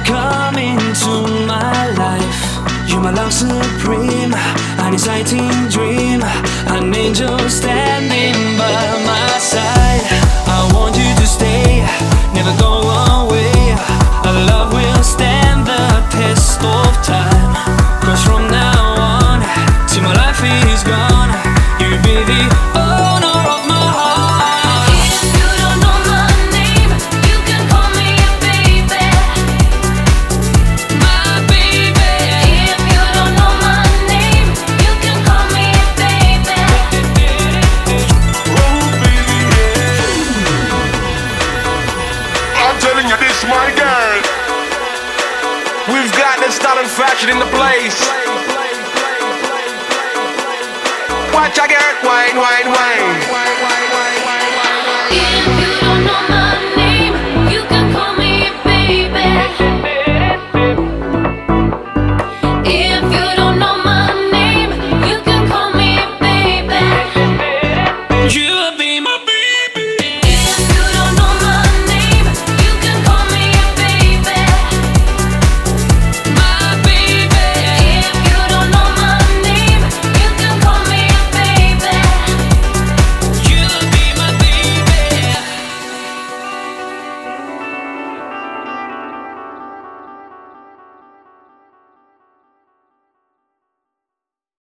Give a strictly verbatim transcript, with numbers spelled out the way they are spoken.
come into my life. You're my love supreme, an exciting dream, an angel standing by my side. I want you to stay, never go away. Our love will stand the test of time. Cause from now on, till my life is gone, you'll be the owner of my heart. If you don't know my name, you can call me a baby, My baby. if you don't know my name, you can call me a baby. Oh, baby, yeah. I'm telling you this, my girl. We've got the style and fashion in the place. Watch I get wine, wine, wine.